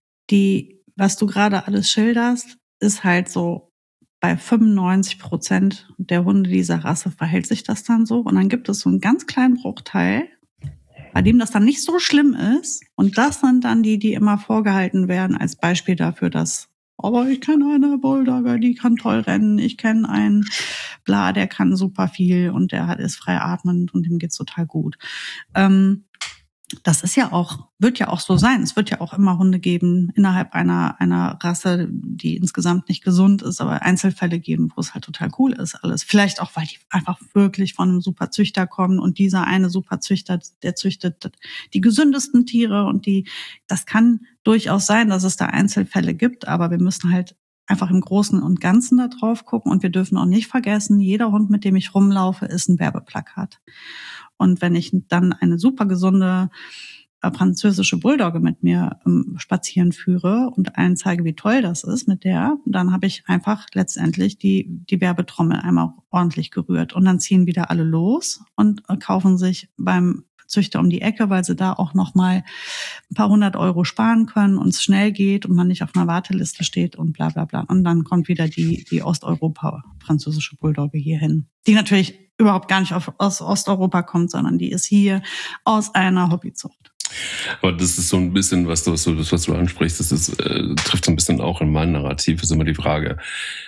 die, was du gerade alles schilderst, ist halt so, bei fünfundneunzig Prozent der Hunde dieser Rasse verhält sich das dann so. Und dann gibt es so einen ganz kleinen Bruchteil, bei dem das dann nicht so schlimm ist. Und das sind dann die, die immer vorgehalten werden als Beispiel dafür, dass, aber ich kenne eine Bulldogger, die kann toll rennen. Ich kenne einen Bla, der kann super viel und der hat ist frei atmend und dem geht's total gut. Ähm, Das ist ja auch, wird ja auch so sein. Es wird ja auch immer Hunde geben innerhalb einer, einer Rasse, die insgesamt nicht gesund ist, aber Einzelfälle geben, wo es halt total cool ist alles. Vielleicht auch, weil die einfach wirklich von einem super Züchter kommen und dieser eine super Züchter, der züchtet die gesündesten Tiere und die, das kann durchaus sein, dass es da Einzelfälle gibt, aber wir müssen halt einfach im Großen und Ganzen da drauf gucken und wir dürfen auch nicht vergessen, jeder Hund, mit dem ich rumlaufe, ist ein Werbeplakat. Und wenn ich dann eine super gesunde äh, französische Bulldogge mit mir ähm, spazieren führe und allen zeige, wie toll das ist mit der, dann habe ich einfach letztendlich die die Werbetrommel einmal ordentlich gerührt. Und dann ziehen wieder alle los und äh, kaufen sich beim Züchter um die Ecke, weil sie da auch noch mal ein paar hundert Euro sparen können und es schnell geht und man nicht auf einer Warteliste steht und bla bla bla. Und dann kommt wieder die die Osteuropa-französische Bulldogge hier hin, die natürlich überhaupt gar nicht aus Osteuropa kommt, sondern die ist hier aus einer Hobbyzucht. Aber das ist so ein bisschen, was du, was du, was du ansprichst, das ist, äh, trifft so ein bisschen auch in mein Narrativ, ist immer die Frage,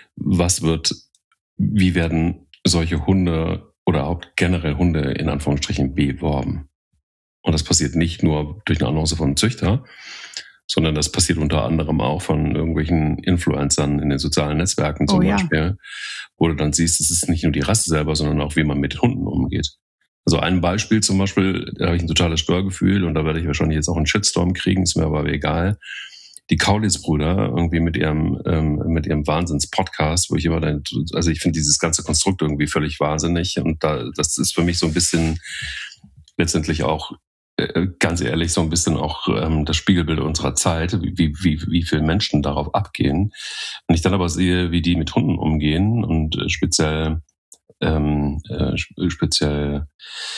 was wird, wie werden solche Hunde oder auch generell Hunde in Anführungsstrichen beworben? Und das passiert nicht nur durch eine Annonce von einem Züchter, sondern das passiert unter anderem auch von irgendwelchen Influencern in den sozialen Netzwerken zum oh, Beispiel, ja. Wo du dann siehst, es ist nicht nur die Rasse selber, sondern auch, wie man mit Hunden umgeht. Also ein Beispiel zum Beispiel, da habe ich ein totales Störgefühl und da werde ich wahrscheinlich jetzt auch einen Shitstorm kriegen, ist mir aber egal. Die Kaulitz-Brüder irgendwie mit ihrem ähm, mit ihrem Wahnsinns-Podcast, wo ich immer dann, also ich finde dieses ganze Konstrukt irgendwie völlig wahnsinnig und da das ist für mich so ein bisschen letztendlich auch ganz ehrlich, so ein bisschen auch ähm, das Spiegelbild unserer Zeit, wie, wie, wie viele Menschen darauf abgehen. Wenn ich dann aber sehe, wie die mit Hunden umgehen und äh, speziell ähm, äh, speziell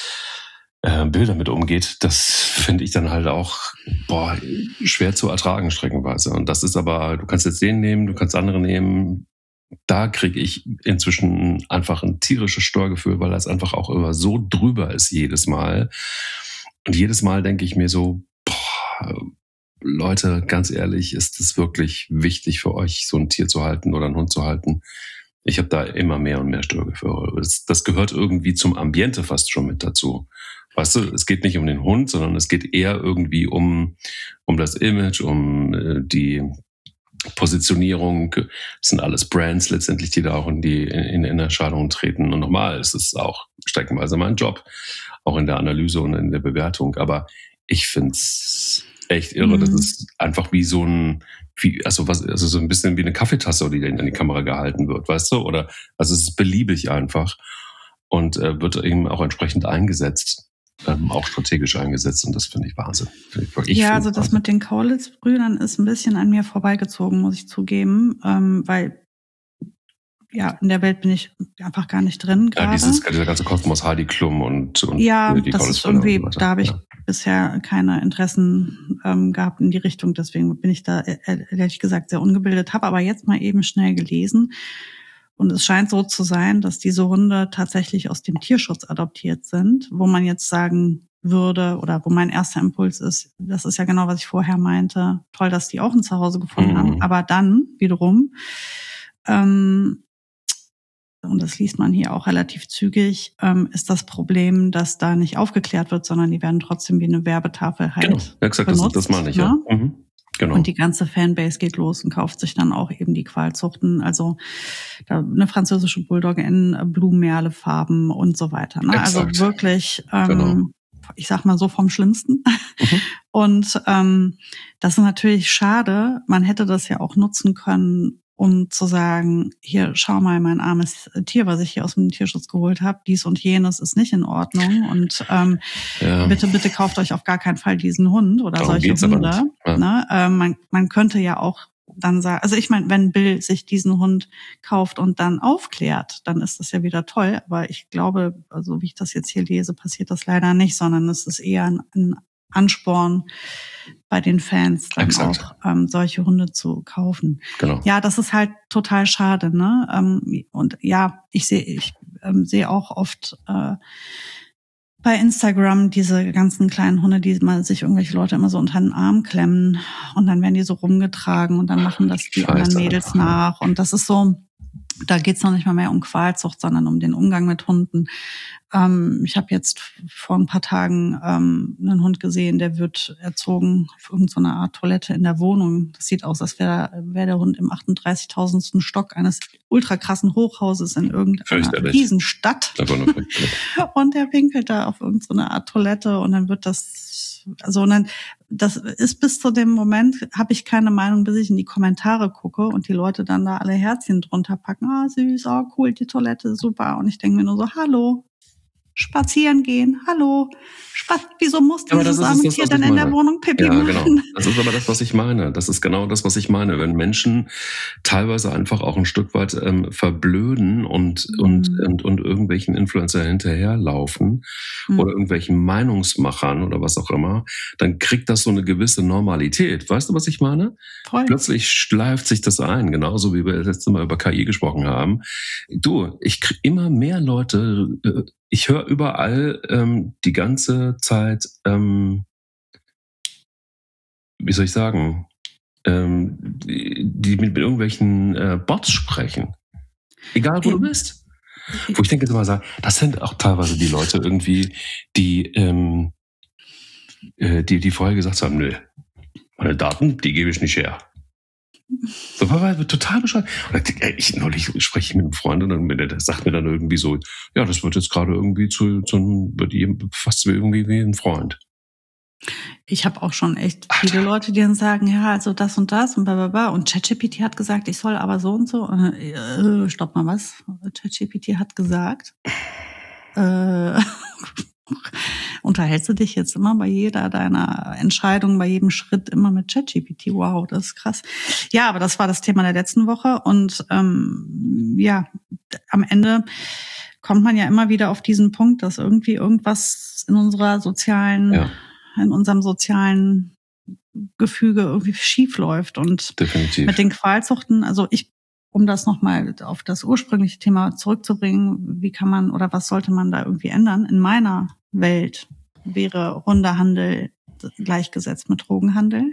äh, Bilder mit umgeht, das finde ich dann halt auch boah, schwer zu ertragen streckenweise. Und das ist aber, du kannst jetzt den nehmen, du kannst andere nehmen. Da kriege ich inzwischen einfach ein tierisches Störgefühl, weil das einfach auch immer so drüber ist jedes Mal. Und jedes Mal denke ich mir so, boah, Leute, ganz ehrlich, ist es wirklich wichtig für euch, so ein Tier zu halten oder einen Hund zu halten? Ich habe da immer mehr und mehr Störgefühle. Das, das gehört irgendwie zum Ambiente fast schon mit dazu. Weißt du, es geht nicht um den Hund, sondern es geht eher irgendwie um, um das Image, um äh, die Positionierung. Das sind alles Brands letztendlich, die da auch in die in, in Erscheinung treten. Und nochmal, es ist auch streckenweise mein Job, auch in der Analyse und in der Bewertung. Aber ich find's echt irre. Mhm. Das ist einfach wie so ein, wie, also was, also so ein bisschen wie eine Kaffeetasse, die in die Kamera gehalten wird, weißt du? Oder also es ist beliebig einfach und äh, wird eben auch entsprechend eingesetzt. Ähm, auch strategisch eingesetzt und das finde ich Wahnsinn. Find ich, ich ja, also das Wahnsinn. Mit den Kaulitz-Brüdern ist ein bisschen an mir vorbeigezogen, muss ich zugeben, ähm, weil ja, in der Welt bin ich einfach gar nicht drin gerade. Ja, dieses, dieser ganze Kosmos, Heidi Klum und, und ja, die das ist irgendwie, da habe ich ja. bisher keine Interessen ähm, gehabt in die Richtung, deswegen bin ich da ehrlich gesagt sehr ungebildet, habe aber jetzt mal eben schnell gelesen. Und es scheint so zu sein, dass diese Hunde tatsächlich aus dem Tierschutz adoptiert sind, wo man jetzt sagen würde, oder wo mein erster Impuls ist, das ist ja genau, was ich vorher meinte, toll, dass die auch ein Zuhause gefunden mhm. haben. Aber dann wiederum, ähm, und das liest man hier auch relativ zügig, ähm, ist das Problem, dass da nicht aufgeklärt wird, sondern die werden trotzdem wie eine Werbetafel halt genau. Exakt, benutzt. Das, das meine ich, ne? ja. Mhm. Genau. Und die ganze Fanbase geht los und kauft sich dann auch eben die Qualzuchten, also eine französische Bulldogge in Blumenmerle-Farben und so weiter. Ne? Also wirklich, ähm, genau. ich sag mal so vom Schlimmsten. Mhm. Und ähm, das ist natürlich schade. Man hätte das ja auch nutzen können, um zu sagen, hier, schau mal, mein armes Tier, was ich hier aus dem Tierschutz geholt habe, dies und jenes ist nicht in Ordnung und ähm, ja. bitte, bitte kauft euch auf gar keinen Fall diesen Hund oder Darum solche Hunde. Ja. Ne? Ähm, man, man könnte ja auch dann sagen, also ich meine, wenn Bill sich diesen Hund kauft und dann aufklärt, dann ist das ja wieder toll. Aber ich glaube, also wie ich das jetzt hier lese, passiert das leider nicht, sondern es ist eher ein, ein Ansporn bei den Fans, dann Exakt. auch ähm, solche Hunde zu kaufen. Genau. Ja, das ist halt total schade, ne? Ähm, und ja, ich sehe, ich ähm, sehe auch oft äh, bei Instagram diese ganzen kleinen Hunde, die mal sich irgendwelche Leute immer so unter den Arm klemmen und dann werden die so rumgetragen und dann machen das die Scheiße anderen Mädels einfach, nach. Und das ist so, da geht's noch nicht mal mehr um Qualzucht, sondern um den Umgang mit Hunden. Ähm, ich habe jetzt vor ein paar Tagen ähm, einen Hund gesehen, der wird erzogen auf irgendeine Art Toilette in der Wohnung. Das sieht aus, als wäre wär der Hund im achtunddreißigtausendsten Stock eines ultra krassen Hochhauses in irgendeiner Riesenstadt. Und der pinkelt da auf irgendeine Art Toilette und dann wird das, also und dann, das ist bis zu dem Moment, habe ich keine Meinung, bis ich in die Kommentare gucke und die Leute dann da alle Herzchen drunter packen. Ah, süß, oh cool, die Toilette, super. Und ich denke mir nur so, hallo, spazieren gehen, hallo, Spat- wieso muss Ja, dieses das arme das, Tier dann in der Wohnung Pipi ja, machen? Genau. Das ist aber das, was ich meine. Das ist genau das, was ich meine. Wenn Menschen teilweise einfach auch ein Stück weit ähm, verblöden und, mhm. und, und, und irgendwelchen Influencer hinterherlaufen mhm. oder irgendwelchen Meinungsmachern oder was auch immer, dann kriegt das so eine gewisse Normalität. Weißt du, was ich meine? Voll. Plötzlich schleift sich das ein, genauso wie wir das letzte Mal über K I gesprochen haben. Du, ich kriege immer mehr Leute, äh, ich höre überall ähm, die ganze Zeit, ähm, wie soll ich sagen, ähm, die, die mit, mit irgendwelchen äh, Bots sprechen. Egal, wo ähm. du bist. Wo ich denke jetzt mal, das sind auch teilweise die Leute irgendwie, die, ähm, äh, die, die vorher gesagt haben, nö, meine Daten, die gebe ich nicht her. So, war total bescheuert. Ich neulich spreche ich mit einem Freund und dann, der sagt mir dann irgendwie so, ja, das wird jetzt gerade irgendwie zu, zu wird fast irgendwie wie ein Freund. Ich habe auch schon echt viele Leute, die dann sagen, ja, also das und das und blablabla. Und ChatGPT hat gesagt, ich soll aber so und so. Äh, stopp mal, was? ChatGPT hat gesagt, äh, unterhältst du dich jetzt immer bei jeder deiner Entscheidung, bei jedem Schritt immer mit ChatGPT? Wow, das ist krass. Ja, aber das war das Thema der letzten Woche und ähm, ja, am Ende kommt man ja immer wieder auf diesen Punkt, dass irgendwie irgendwas in unserer sozialen, ja. in unserem sozialen Gefüge irgendwie schief läuft und definitiv. Mit den Qualzuchten, also ich um das nochmal auf das ursprüngliche Thema zurückzubringen, wie kann man oder was sollte man da irgendwie ändern? In meiner Welt wäre Hundehandel gleichgesetzt mit Drogenhandel.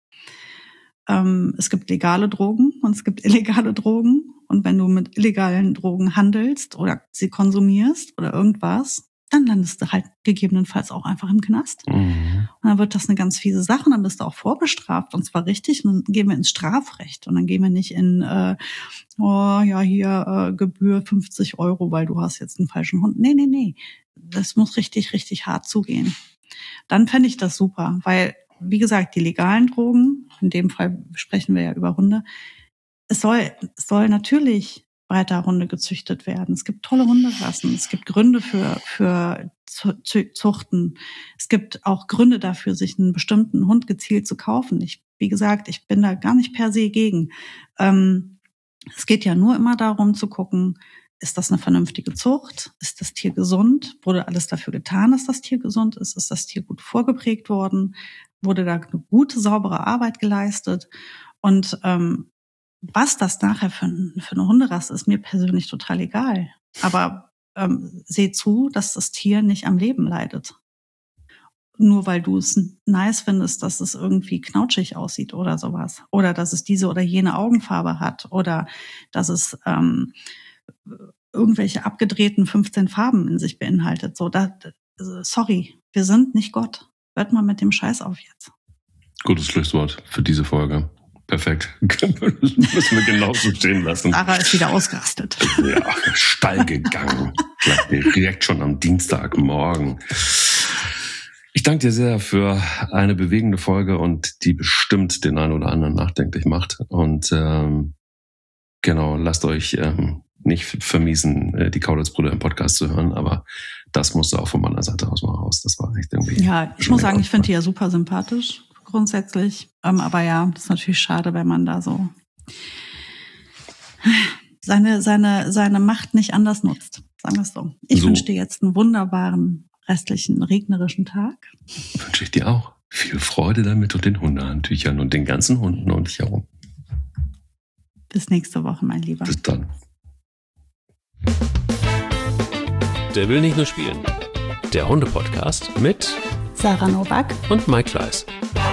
Ähm, es gibt legale Drogen und es gibt illegale Drogen. Und wenn du mit illegalen Drogen handelst oder sie konsumierst oder irgendwas, dann landest du halt gegebenenfalls auch einfach im Knast. Mhm. Und dann wird das eine ganz fiese Sache und dann bist du auch vorbestraft und zwar richtig und dann gehen wir ins Strafrecht und dann gehen wir nicht in, äh, oh ja, hier äh, Gebühr fünfzig Euro, weil du hast jetzt einen falschen Hund. Nee, nee, nee, das muss richtig, richtig hart zugehen. Dann fände ich das super, weil, wie gesagt, die legalen Drogen, in dem Fall sprechen wir ja über Hunde, es soll, es soll natürlich weiter Hunde gezüchtet werden. Es gibt tolle Hunderassen. Es gibt Gründe für, für Zuchten. Es gibt auch Gründe dafür, sich einen bestimmten Hund gezielt zu kaufen. Ich, wie gesagt, ich bin da gar nicht per se gegen. Ähm, es geht ja nur immer darum zu gucken, ist das eine vernünftige Zucht? Ist das Tier gesund? Wurde alles dafür getan, dass das Tier gesund ist? Ist das Tier gut vorgeprägt worden? Wurde da eine gute, saubere Arbeit geleistet? Und ähm, was das nachher für, für eine Hunderasse ist, mir persönlich total egal. Aber ähm, seh zu, dass das Tier nicht am Leben leidet. Nur weil du es nice findest, dass es irgendwie knautschig aussieht oder sowas. Oder dass es diese oder jene Augenfarbe hat. Oder dass es ähm, irgendwelche abgedrehten fünfzehn Farben in sich beinhaltet. So, da, sorry, wir sind nicht Gott. Hört mal mit dem Scheiß auf jetzt. Gutes Schlusswort für diese Folge. Perfekt. Müssen wir genauso stehen lassen. Sarah ist wieder ausgerastet. Ja, steil gegangen. Direkt schon am Dienstagmorgen. Ich danke dir sehr für eine bewegende Folge und die bestimmt den einen oder anderen nachdenklich macht. Und ähm, genau, lasst euch ähm, nicht vermiesen, die Kaulitz-Brüder im Podcast zu hören, aber das musste auch von meiner Seite aus mal raus. Das war echt irgendwie... Ja, ich muss sagen, ich finde die ja super sympathisch. grundsätzlich. Ähm, aber ja, das ist natürlich schade, wenn man da so seine, seine, seine Macht nicht anders nutzt. Sagen wir es so. Ich So. wünsche dir jetzt einen wunderbaren restlichen regnerischen Tag. Wünsche ich dir auch. Viel Freude damit und den Hundehandtüchern und den ganzen Hunden um dich herum. Bis nächste Woche, mein Lieber. Bis dann. Der will nicht nur spielen. Der Hunde-Podcast mit Sarah Novak und Mike Kleiss.